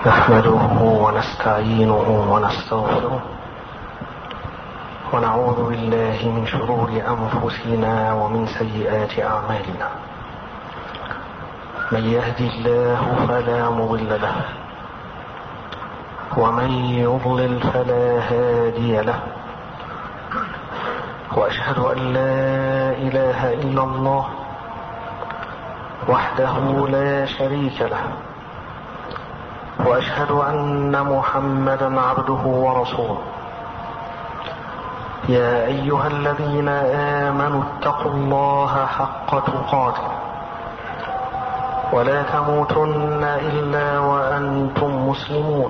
نحمده ونستعينه ونستغفره ونعوذ بالله من شرور أنفسنا ومن سيئات أعمالنا. من يهدي الله فلا مضل له ومن يضلل فلا هادي له، وأشهد أن لا إله إلا الله وحده لا شريك له، وأشهد أن محمدا عبده ورسوله. يا أيها الذين آمنوا اتقوا الله حق تقاته ولا تموتن إلا وأنتم مسلمون.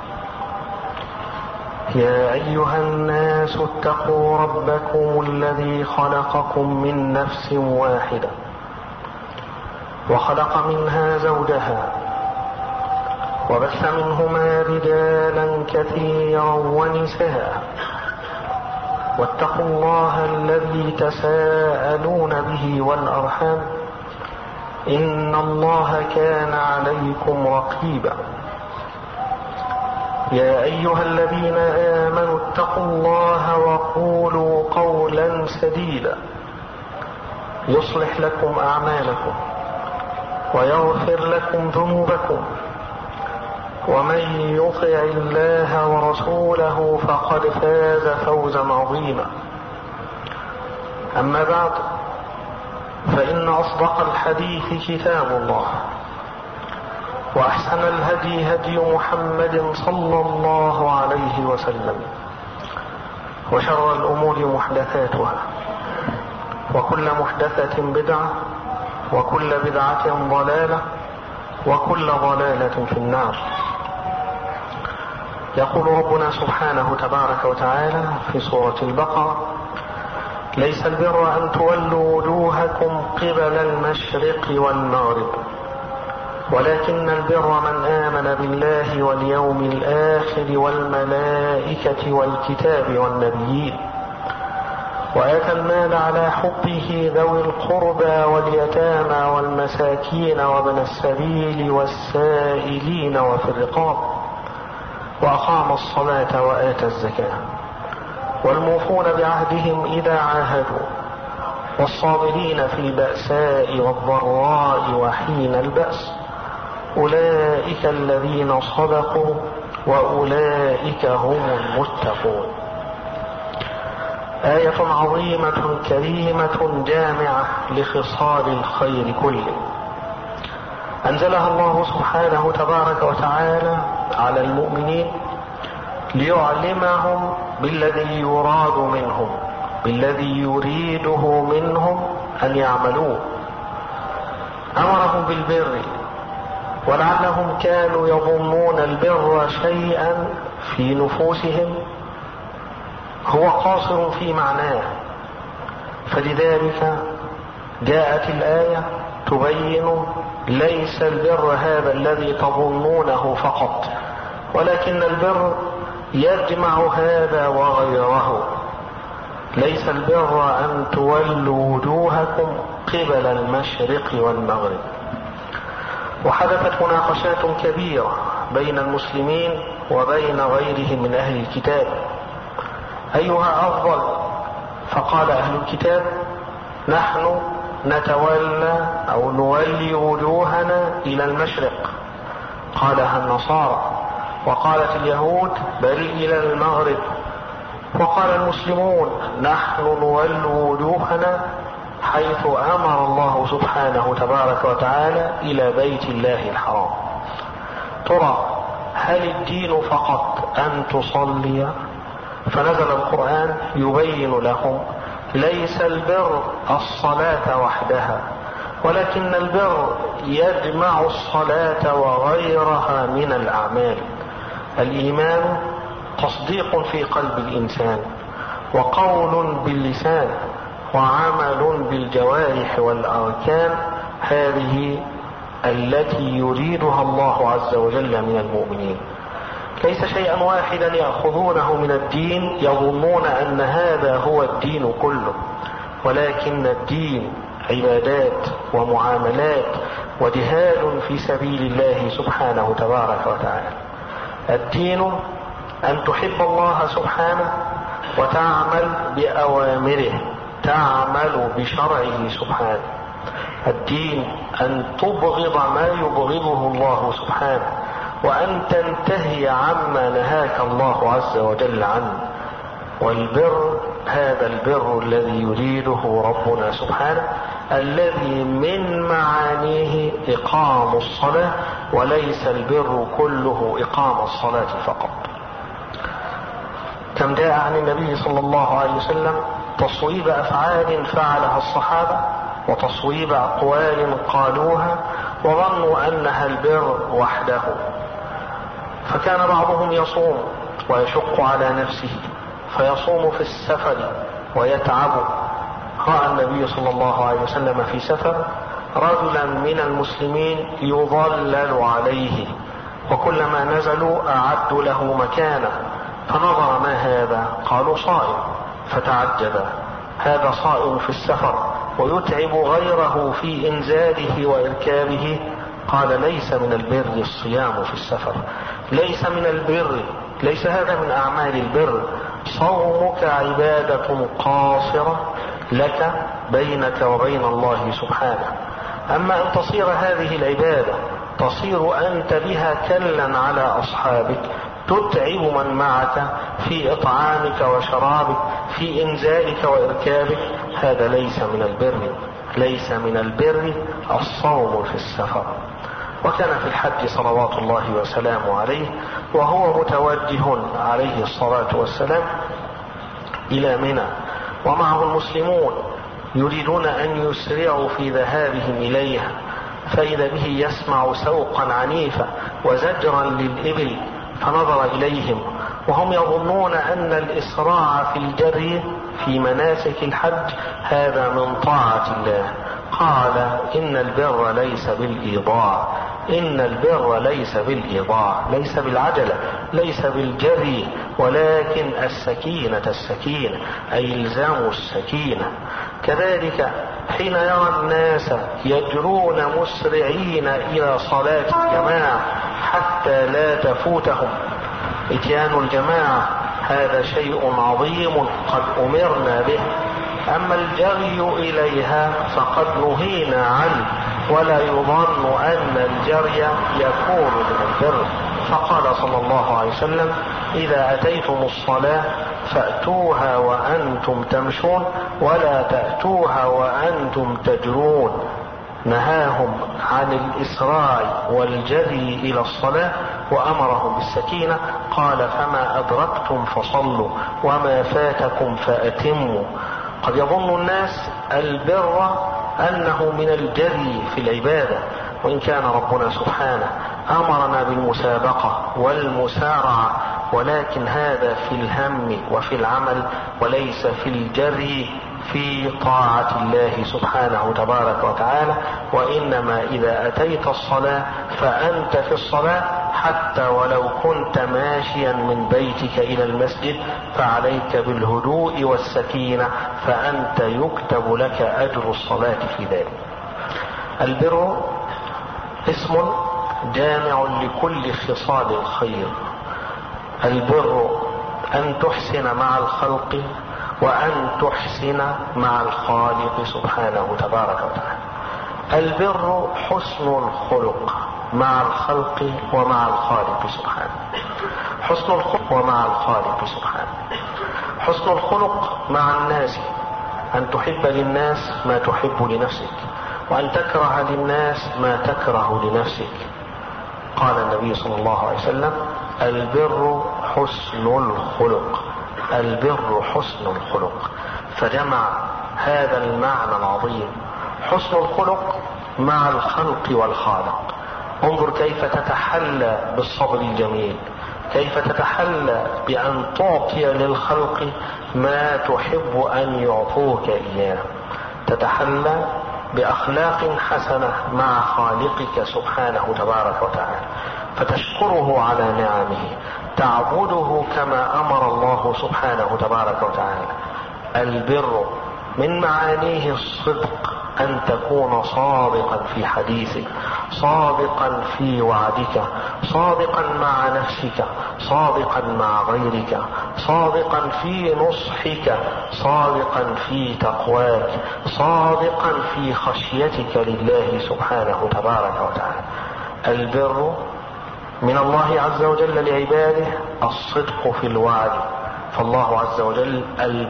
يا أيها الناس اتقوا ربكم الذي خلقكم من نفس واحدة وخلق منها زوجها وبث منهما رجالا كثيرا ونساء، واتقوا الله الذي تساءلون به والأرحام إن الله كان عليكم رقيبا. يا أيها الذين آمنوا اتقوا الله وقولوا قولا سديدا يصلح لكم أعمالكم ويغفر لكم ذنوبكم، ومن يطع الله ورسوله فقد فاز فوزا عظيما. أما بعد، فإن أصدق الحديث كتاب الله، وأحسن الهدي هدي محمد صلى الله عليه وسلم، وشر الأمور محدثاتها، وكل محدثة بدعة، وكل بدعة ضلالة، وكل ضلالة في النار. يقول ربنا سبحانه تبارك وتعالى في سورة البقرة: ليس البر أن تولوا وجوهكم قبل المشرق والمغرب ولكن البر من آمن بالله واليوم الآخر والملائكة والكتاب والنبيين وآتى المال على حبه ذوي القربى واليتامى والمساكين وابن السبيل والسائلين وفي الرقاب وأقام الصلاة وآتى الزكاة والموفون بعهدهم إذا عاهدوا والصابرين في البأساء والضراء وحين البأس أولئك الذين صدقوا وأولئك هم المتقون. آية عظيمة كريمة جامعة لخصال الخير كله، أنزلها الله سبحانه تبارك وتعالى على المؤمنين ليعلمهم بالذي يراد منهم، بالذي يريده منهم أن يعملوه. أمرهم بالبر، ولعلهم كانوا يظنون البر شيئا في نفوسهم هو قاصر في معناه، فلذلك جاءت الآية تبين ليس البر هذا الذي تظنونه فقط، ولكن البر يجمع هذا وغيره. ليس البر أن تولوا وجوهكم قبل المشرق والمغرب. وحدثت مناقشات كبيرة بين المسلمين وبين غيرهم من أهل الكتاب، أيها أفضل؟ فقال أهل الكتاب: نحن نتولى أو نولي وجوهنا إلى المشرق. قالها النصارى، وقالت اليهود: بل إلى المغرب. وقال المسلمون: نحن نولي وجوهنا حيث أمر الله سبحانه تبارك وتعالى إلى بيت الله الحرام. ترى هل الدين فقط أن تصلي؟ فنزل القرآن يبين لهم ليس البر الصلاة وحدها، ولكن البر يجمع الصلاة وغيرها من الأعمال. الإيمان تصديق في قلب الإنسان، وقول باللسان، وعمل بالجوارح والأركان، هذه التي يريدها الله عز وجل من المؤمنين. ليس شيئا واحدا يأخذونه من الدين يظنون أن هذا هو الدين كله، ولكن الدين عبادات ومعاملات وجهاد في سبيل الله سبحانه تبارك وتعالى. الدين أن تحب الله سبحانه وتعمل بأوامره، تعمل بشرعه سبحانه. الدين أن تبغض ما يبغضه الله سبحانه، وأن تنتهي عما نهاك الله عز وجل عنه. والبر هذا البر الذي يريده ربنا سبحانه، الذي من معانيه إقام الصلاة، وليس البر كله إقام الصلاة فقط. كم جاء عن النبي صلى الله عليه وسلم تصويب أفعال فعلها الصحابة وتصويب أقوال قالوها وظنوا أنها البر وحده. فكان بعضهم يصوم ويشق على نفسه فيصوم في السفر ويتعب. رأى النبي صلى الله عليه وسلم في سفر رجلا من المسلمين يظلل عليه، وكلما نزلوا أعدوا له مكانه، فنظر ما هذا؟ قالوا صائم، فتعجب، هذا صائم في السفر ويتعب غيره في إنزاله وإركابه. قال ليس من البر الصيام في السفر، ليس من البر، ليس هذا من أعمال البر. صومك عبادة قاصرة لك بينك وبين الله سبحانه. أما أن تصير هذه العبادة تصير أنت بها كلا على أصحابك، تتعب من معك في إطعامك وشرابك، في إنزائك وإركابك، هذا ليس من البر. ليس من البر الصوم في السفر. وكان في الحج صلوات الله وسلامه عليه وهو متوجه عليه الصلاة والسلام إلى منى، ومعه المسلمون يريدون أن يسرعوا في ذهابهم إليها، فإذا به يسمع سوقا عنيفا وزجرا للإبل، فنظر إليهم وهم يظنون أن الإسراع في الجري في مناسك الحج هذا من طاعة الله. قال إن البر ليس بالإيضاع، إن البر ليس بالإيضاع، ليس بالعجلة، ليس بالجري، ولكن السكينة، السكينة، أي إلزام السكينة. كذلك حين يرى الناس يجرون مسرعين إلى صلاة الجماعة حتى لا تفوتهم إتيان الجماعة، هذا شيء عظيم قد أمرنا به. أما الجري إليها فقد نهينا عنه، ولا يظن أن الجري يكون من البر. فقال صلى الله عليه وسلم إذا أتيتم الصلاة فأتوها وأنتم تمشون ولا تأتوها وأنتم تجرون. نهاهم عن الإسراع والجري إلى الصلاة وأمرهم بالسكينة. قال فما أدركتم فصلوا وما فاتكم فأتموا. قد يظن الناس البر أنه من الجري في العبادة، وإن كان ربنا سبحانه أمرنا بالمسابقة والمسارعة، ولكن هذا في الهم وفي العمل، وليس في الجري في طاعة الله سبحانه تبارك وتعالى. وإنما إذا أتيت الصلاة فأنت في الصلاة، حتى ولو كنت ماشيا من بيتك إلى المسجد فعليك بالهدوء والسكينة، فأنت يكتب لك أجر الصلاة في ذلك. البر اسم جامع لكل خصال الخير. البر أن تحسن مع الخلق وأن تحسن مع الخالق سبحانه تبارك وتعالى. البر حسن الخلق مع الخلق ومع الخالق سبحانه. حسن الخلق ومع الخالق سبحانه. حسن الخلق مع الناس، أن تحب للناس ما تحب لنفسك، وأن تكره للناس ما تكره لنفسك. قال النبي صلى الله عليه وسلم البر حسن الخلق، البر حسن الخلق، فجمع هذا المعنى العظيم. حسن الخلق مع الخلق والخالق. انظر كيف تتحلى بالصبر الجميل، كيف تتحلى بأن تعطي للخلق ما تحب أن يعطوك إياه. تتحلى بأخلاق حسنة مع خالقك سبحانه تبارك وتعالى، فتشكره على نعمه، تعبده كما أمر الله سبحانه تبارك وتعالى. البر من معانيه الصدق، أن تكون صادقا في حديثك، صادقا في وعدك، صادقا مع نفسك، صادقا مع غيرك، صادقا في نصحك، صادقا في تقواك، صادقا في خشيتك لله سبحانه تبارك وتعالى. البر من الله عز وجل لعباده الصدق في الوعد، فالله عز وجل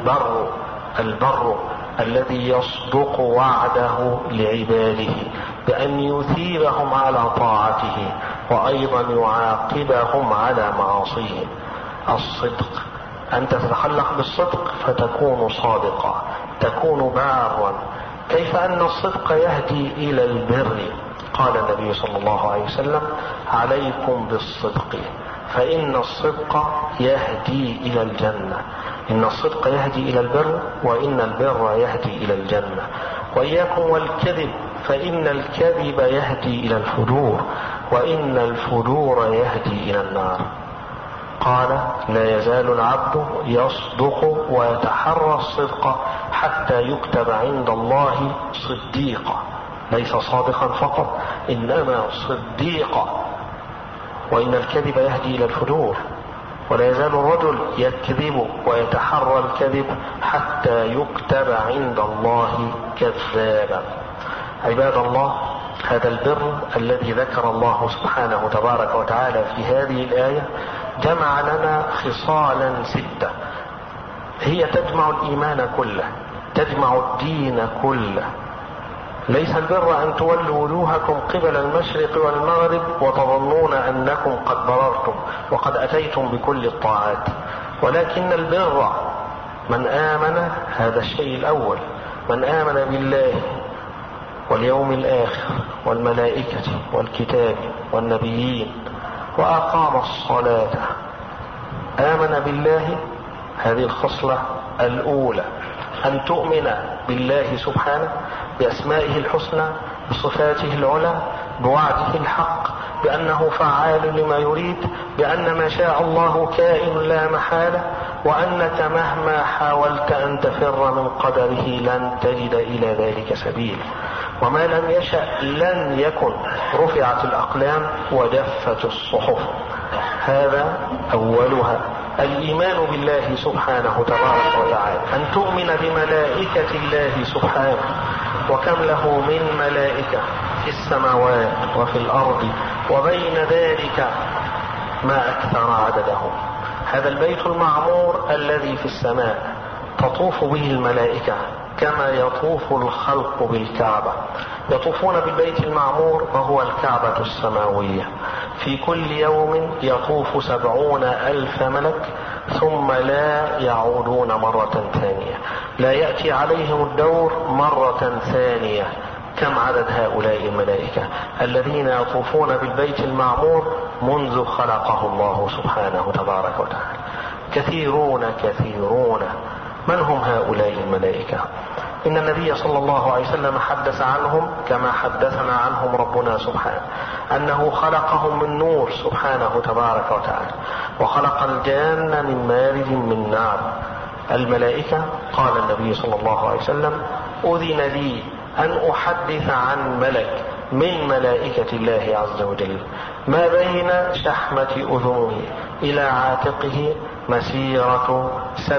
البر الذي يصدق وعده لعباده بأن يثيبهم على طاعته وأيضا يعاقبهم على معاصيه. الصدق، أنت تتخلق بالصدق فتكون صادقا، تكون بارا. كيف أن الصدق يهدي إلى البر؟ قال النبي صلى الله عليه وسلم: عليكم بالصدق فإن الصدق يهدي إلى الجنة. إن الصدق يهدي إلى البر، وإن البر يهدي إلى الجنة. وإياكم والكذب فإن الكذب يهدي إلى الفجور، وإن الفجور يهدي إلى النار. قال: لا يزال العبد يصدق ويتحرى الصدق حتى يكتب عند الله صديقا. ليس صادقا فقط، إنما صديقا. وإن الكذب يهدي إلى الفجور، ولا يزال الرجل يكذب ويتحرى الكذب حتى يكتب عند الله كذابا. عباد الله، هذا البر الذي ذكر الله سبحانه تبارك وتعالى في هذه الآية جمع لنا خصالا 6 هي تجمع الإيمان كله، تجمع الدين كله. ليس البر أن تولوا وجوهكم قبل المشرق والمغرب وتظنون أنكم قد بررتم وقد أتيتم بكل الطاعات، ولكن البر من آمن، هذا الشيء الأول، من آمن بالله واليوم الآخر والملائكة والكتاب والنبيين وأقام الصلاة. آمن بالله، هذه الخصلة الأولى، أن تؤمن بالله سبحانه بأسمائه الحسنى، بصفاته العلى، بوعده الحق، بأنه فعال لما يريد، بأن ما شاء الله كائن لا محالة، وأنك مهما حاولت أن تفر من قدره لن تجد إلى ذلك سبيل، وما لم يشأ لن يكن، رفعت الأقلام وجفت الصحف. هذا أولها الإيمان بالله سبحانه تبارك وتعالى، أن تؤمن بملائكة الله سبحانه، وكم له من ملائكة في السماوات وفي الأرض وبين ذلك ما أكثر عددهم. هذا البيت المعمور الذي في السماء تطوف به الملائكة كما يطوف الخلق بالكعبة، يطوفون بالبيت المعمور وهو الكعبة السماوية. في كل يوم يطوف 70,000 ملك ثم لا يعودون مرة ثانية، لا يأتي عليهم الدور مرة ثانية. كم عدد هؤلاء الملائكة الذين يطوفون بالبيت المعمور منذ خلقه الله سبحانه تبارك وتعالى؟ كثيرون كثيرون. من هم هؤلاء الملائكة؟ إن النبي صلى الله عليه وسلم حدث عنهم كما حدثنا عنهم ربنا سبحانه، أنه خلقهم من نور سبحانه تبارك وتعالى، وخلق الجان من مارج من نار. الملائكة، قال النبي صلى الله عليه وسلم: أذن لي أن أحدث عن ملك من ملائكة الله عز وجل ما بين شحمة أذنه إلى عاتقه مسيرة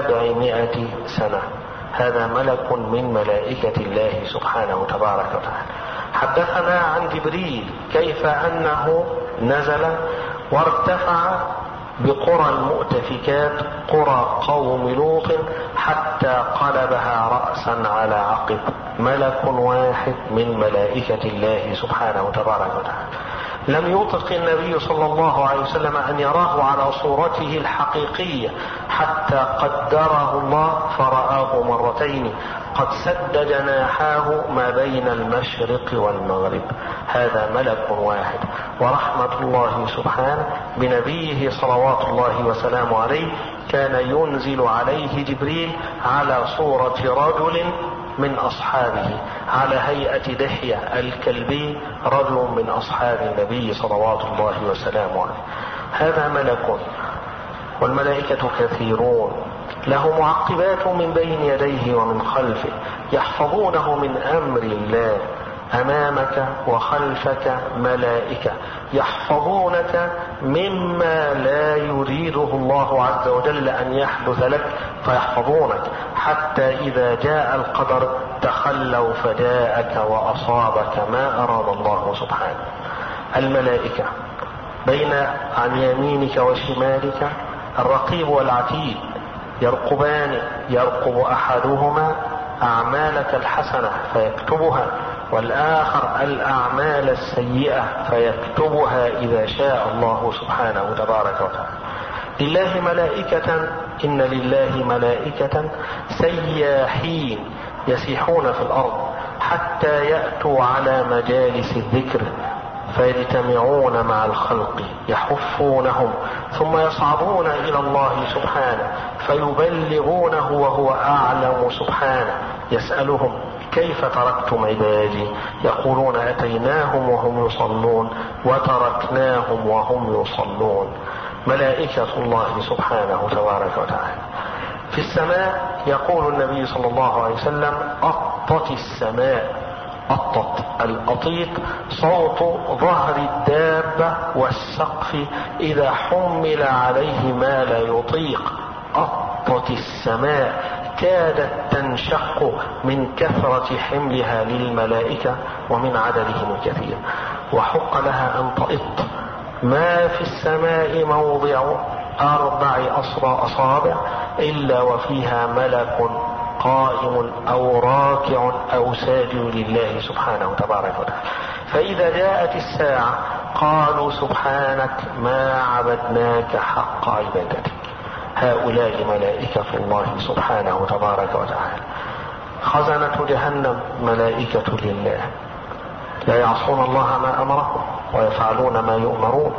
700 سنة. هذا ملك من ملائكة الله سبحانه تبارك وتعالى. حدثنا عن جبريل كيف أنه نزل وارتفع بقرى المؤتفكات، قرى قوم لوط، حتى قلبها رأسا على عقب. ملك واحد من ملائكة الله سبحانه تبارك وتعالى. لم يطق النبي صلى الله عليه وسلم أن يراه على صورته الحقيقية حتى قدره الله فرآه مرتين، قد سد جناحاه ما بين المشرق والمغرب. هذا ملك واحد. ورحمة الله سبحانه بنبيه صلوات الله وسلامه عليه، كان ينزل عليه جبريل على صورة رجل من أصحابه، على هيئة دحية الكلبي، رجل من أصحاب النبي صلوات الله وسلامه عليه. هذا ملك. والملائكة كثيرون، له معقبات من بين يديه ومن خلفه يحفظونه من أمر الله. أمامك وخلفك ملائكة يحفظونك مما لا يريده الله عز وجل أن يحدث لك، فيحفظونك حتى إذا جاء القدر تخلوا فجاءك وأصابك ما أراد الله سبحانه. الملائكة بين عن يمينك وشمالك الرقيب والعتيد يرقبان، يرقب أحدهما أعمالك الحسنة فيكتبها، والآخر الأعمال السيئة فيكتبها إذا شاء الله سبحانه تبارك وتعالى. لله ملائكة، إن لله ملائكة سياحين يسيحون في الأرض حتى يأتوا على مجالس الذكر فيجتمعون مع الخلق يحفونهم، ثم يصعدون إلى الله سبحانه فيبلغونه وهو أعلم سبحانه. يسألهم كيف تركتم عبادي؟ يقولون أتيناهم وهم يصلون وتركناهم وهم يصلون. ملائكة الله سبحانه تبارك وتعالى. في السماء يقول النبي صلى الله عليه وسلم أطت السماء. أطت، الأطيط صوت ظهر الدابة والسقف إذا حمل عليه ما لا يطيق. أطت السماء، كادت تنشق من كثرة حملها للملائكة ومن عددهم الكثير، وحق لها أن تئط. ما في السماء موضع 4 أصابع إلا وفيها ملك قائم أو راكع أو ساجد لله سبحانه تبارك وتعالى. فإذا جاءت الساعة قالوا سبحانك ما عبدناك حق عبادتك. هؤلاء ملائكة الله سبحانه تبارك وتعالى. خزنة جهنم ملائكة لله لا يعصون الله ما أمرهم ويفعلون ما يؤمرون.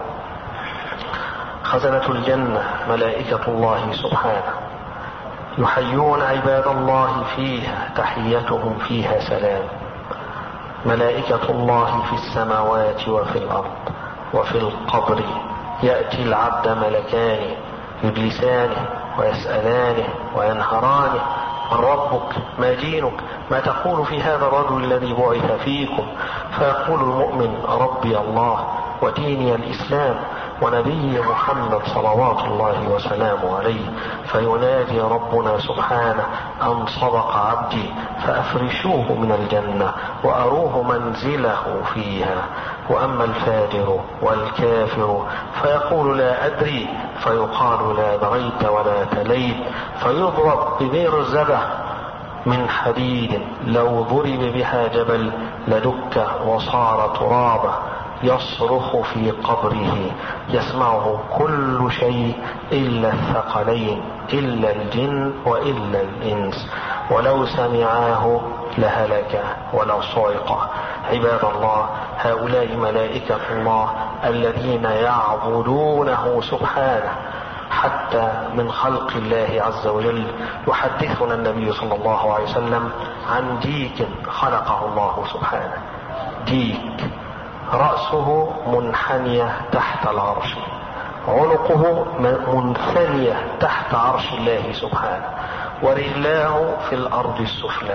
خزنة الجنة ملائكة الله سبحانه يحيون عباد الله فيها تحيتهم فيها سلام. ملائكة الله في السماوات وفي الأرض وفي القبر. يأتي العبد ملكان يجلسانه ويسألانه وينهرانه: من ربك؟ ما دينك؟ ما تقول في هذا الرجل الذي بعث فيكم؟ فيقول المؤمن: ربي الله وديني الإسلام ونبي محمد صلوات الله وسلامه عليه. فينادي ربنا سبحانه: أن صدق عبدي فأفرشوه من الجنة وأروه منزله فيها. وأما الفاجر والكافر فيقول: لا أدري. فيقال: لا دريت ولا تليت. فيضرب بمرزبة من حديد لو ضرب بها جبل لدك وصار ترابا. يصرخ في قبره يسمعه كل شيء إلا الثقلين، إلا الجن وإلا الإنس، ولو سمعاه لهلك ولو صعق. عباد الله، هؤلاء ملائكة الله الذين يعبدونه سبحانه. حتى من خلق الله عز وجل يحدثنا النبي صلى الله عليه وسلم عن ديك خلقه الله سبحانه. ديك رأسه منحنية تحت العرش، عنقه منثنية تحت عرش الله سبحانه، ورجلاه في الأرض السفلى.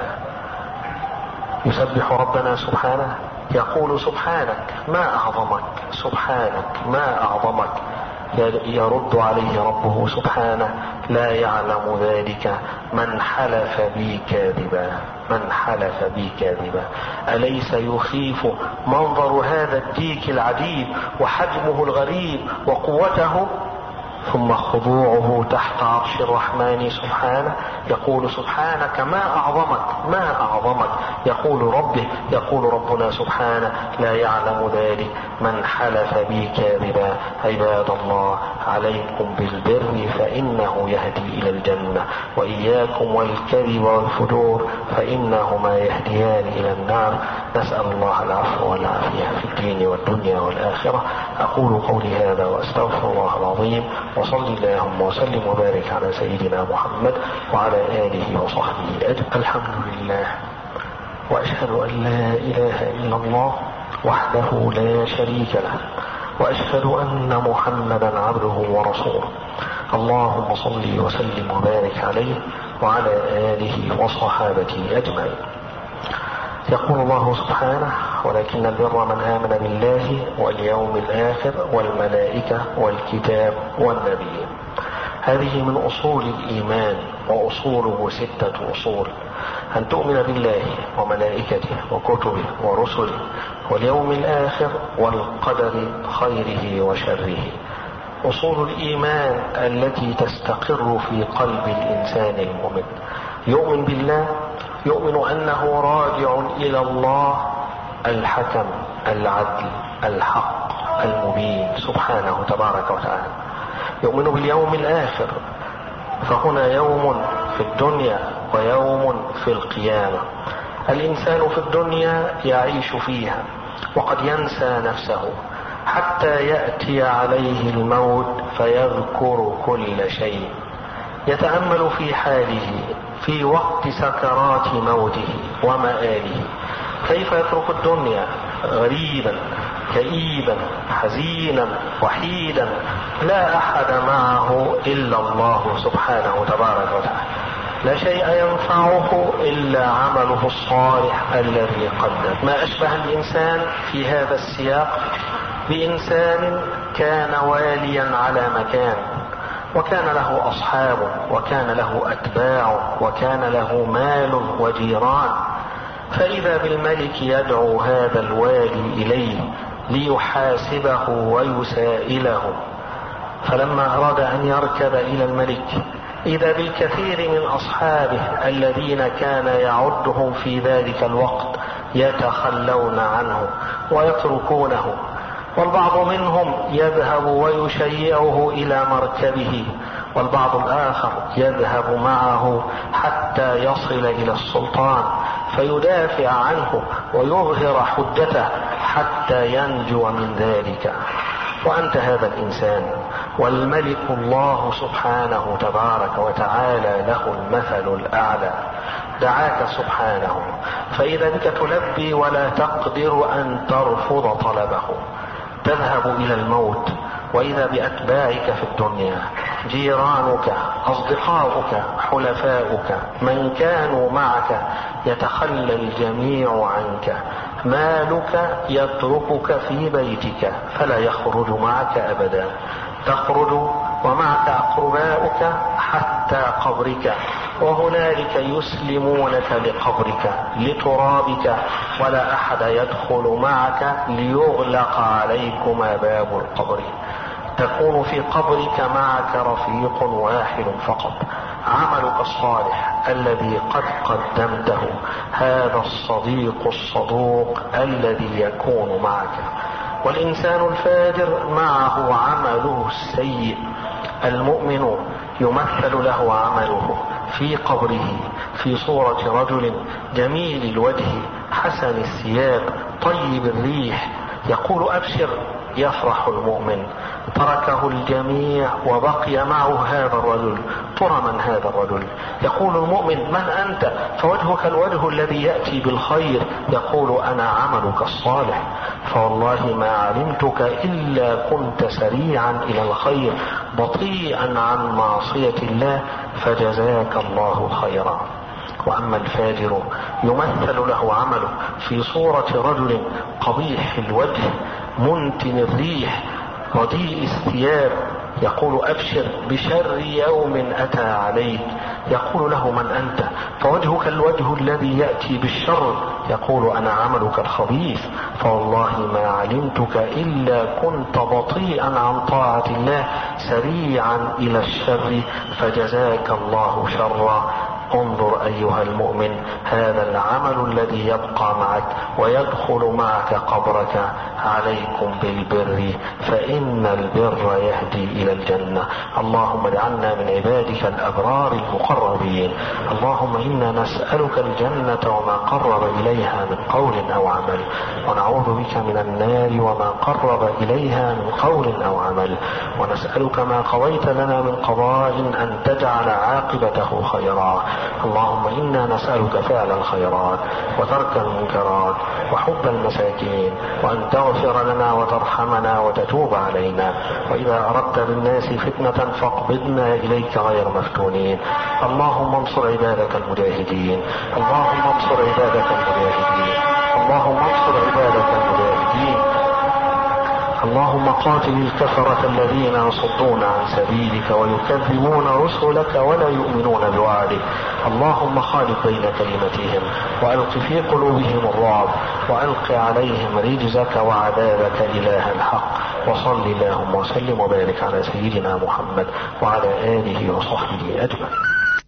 يسبح ربنا سبحانه، يقول: سبحانك ما أعظمك، سبحانك ما أعظمك. يرد عليه ربه سبحانه: لا يعلم ذلك من حلف بي كاذبا، من حلف بي كاذبا. أليس يخيف منظر هذا الديك العجيب وحجمه الغريب وقوته؟ ثم خضوعه تحت عرش الرحمن سبحانه. يقول: سبحانك ما أعظمك، ما أعظمك. يقول ربنا سبحانه: لا يعلم ذلك من حلف بي كاذبا. عباد الله، عليكم بالبر فإنه يهدي إلى الجنة، وإياكم والكذب والفجور فإنهما يهديان إلى النار. نسأل الله العفو والعافية في الدين والدنيا والآخرة. أقول قولي هذا وأستغفر الله العظيم، وصلي اللهم وسلم وبارك على سيدنا محمد وعلى آله وصحبه أجمعين. الحمد لله، وأشهد أن لا إله إلا الله وحده لا شريك له، وأشهد أن محمدا عبده ورسوله. اللهم صل وسلم وبارك عليه وعلى آله وصحابته أجمعين. يقول الله سبحانه: ولكن البر من آمن بالله واليوم الآخر والملائكة والكتاب والنبيين. هذه من أصول الإيمان، وأصوله 6 أصول: أن تؤمن بالله وملائكته وكتبه ورسله واليوم الآخر والقدر خيره وشره. أصول الإيمان التي تستقر في قلب الإنسان المؤمن: يؤمن بالله، يؤمن أنه راجع إلى الله الحكم العدل الحق المبين سبحانه تبارك وتعالى. يؤمن باليوم الآخر، فهنا يوم في الدنيا ويوم في القيامة. الإنسان في الدنيا يعيش فيها وقد ينسى نفسه حتى يأتي عليه الموت فيذكر كل شيء، يتأمل في حاله في وقت سكرات موته ومآله، كيف يترك الدنيا غريبا كئيبا حزينا وحيدا لا أحد معه إلا الله سبحانه تبارك وتعالى، لا شيء ينفعه إلا عمله الصالح الذي قدم. ما أشبه الإنسان في هذا السياق بإنسان كان واليا على مكان، وكان له أصحاب وكان له أتباع وكان له مال وجيران، فإذا بالملك يدعو هذا الوالي إليه ليحاسبه ويسائله. فلما أراد أن يركب إلى الملك إذا بالكثير من أصحابه الذين كان يعدهم في ذلك الوقت يتخلون عنه ويتركونه، والبعض منهم يذهب ويشيعه إلى مركبه، والبعض الآخر يذهب معه حتى يصل إلى السلطان فيدافع عنه ويظهر حجته حتى ينجو من ذلك. وأنت هذا الإنسان، والملك الله سبحانه تبارك وتعالى له المثل الأعلى، دعاك سبحانه، فإذا بك تلبي ولا تقدر أن ترفض طلبه، تذهب إلى الموت، وإذا بأتباعك في الدنيا، جيرانك، أصدقاؤك، حلفاؤك، من كانوا معك يتخلى الجميع عنك، مالك يتركك في بيتك فلا يخرج معك أبدا، تخرج ومعك أقرباؤك حتى قبرك، وهنالك يسلمونك لقبرك لترابك، ولا أحد يدخل معك ليغلق عليكما باب القبر. تكون في قبرك معك رفيق واحد فقط، عملك الصالح الذي قد قدمته، هذا الصديق الصدوق الذي يكون معك. والإنسان الفاجر معه عمله السيء. المؤمن يمثل له عمله في قبره في صورة رجل جميل الوجه حسن الثياب طيب الريح، يقول: أبشر، يفرح المؤمن. تركه الجميع وبقي معه هذا الرجل، ترى من هذا الرجل؟ يقول المؤمن: من أنت؟ فوجهك الوجه الذي يأتي بالخير، يقول: أنا عملك الصالح، فوالله ما علمتك إلا كنت سريعا إلى الخير بطيئا عن معصية الله، فجزاك الله خيرا. وأما الفاجر يمثل له عمله في صورة رجل قبيح الوجه منتن الريح رديء الثياب، يقول: أبشر بشر يوم أتى عليك، يقول له: من أنت؟ فوجهك الوجه الذي يأتي بالشر، يقول: أنا عملك الخبيث، فوالله ما علمتك إلا كنت بطيئا عن طاعة الله سريعا إلى الشر، فجزاك الله شرا. انظر أيها المؤمن، هذا العمل الذي يبقى معك ويدخل معك قبرك، عليكم بالبر فإن البر يهدي إلى الجنة. اللهم اجعلنا من عبادك الأبرار المقربين. اللهم إنا نسألك الجنة وما قرب إليها من قول أو عمل، ونعوذ بك من النار وما قرب إليها من قول أو عمل، ونسألك ما قضيت لنا من قضاء أن تجعل عاقبته خيرا، اللهم إنا نسألك فعل الخيرات وترك المنكرات وحب المساكين، وأن تغفر لنا وترحمنا وتتوب علينا، وإذا أردت بالناس فتنة فاقبضنا إليك غير مفتونين. اللهم انصر عبادك المجاهدين، اللهم انصر عبادك المجاهدين، اللهم انصر عبادك المجاهدين. اللهم قاتل الكفرة الذين يصدون عن سبيلك ويكذبون رسلك ولا يؤمنون بوعدك. اللهم خالف بين كلمتهم وألق في قلوبهم الرعب، وألق عليهم رجزك وعذابك إله الحق. وصل اللهم وسلم وبارك على سيدنا محمد وعلى آله وصحبه أجمعين.